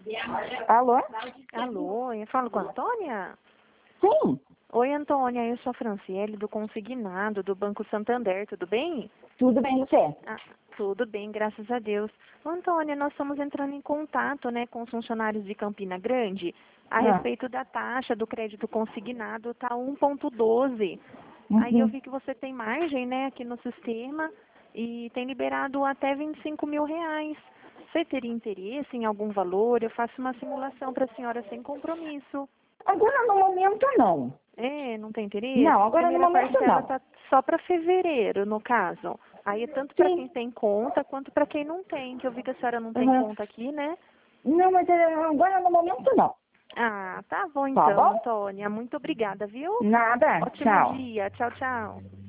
Alô? Alô, eu falo com a Antônia? Sim, Oi, Antônia, eu sou a Franciele do Consignado do Banco Santander, tudo bem? tudo bem você? Ah, tudo bem, graças a Deus. Antônia, nós estamos entrando em contato, né, com os funcionários de Campina Grande a Ah, respeito da taxa do crédito consignado, tá 1,12. Aí eu uhum. vi que você tem margem, né, aqui no sistema e tem liberado até 25 mil reais. Você teria interesse em algum valor? Eu faço uma simulação para a senhora sem compromisso. Agora no momento não. É, não tem interesse? Não, A agora no primeira momento parcela não. tá só para fevereiro, no caso. Aí é tanto para quem Sim. tem conta quanto para quem não tem, que eu vi que a senhora não tem Uhum. conta aqui, né? Não, mas agora no momento não. Ah, tá bom Tá então, bom? Antônia. Muito obrigada, viu? Nada. Ótimo Tchau. dia. Tchau, tchau.